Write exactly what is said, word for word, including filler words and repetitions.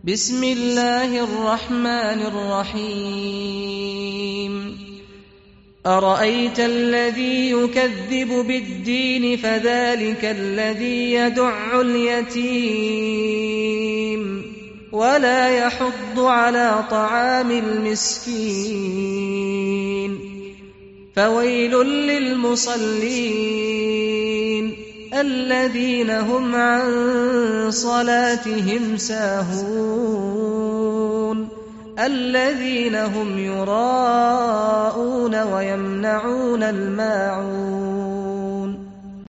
بسم الله الرحمن الرحيم أرأيت الذي يكذب بالدين فذلك الذي يدع اليتيم ولا يحض على طعام المسكين فويل للمصلين الذين هم عن صلاتهم ساهون الذين هم يراءون ويمنعون الماعون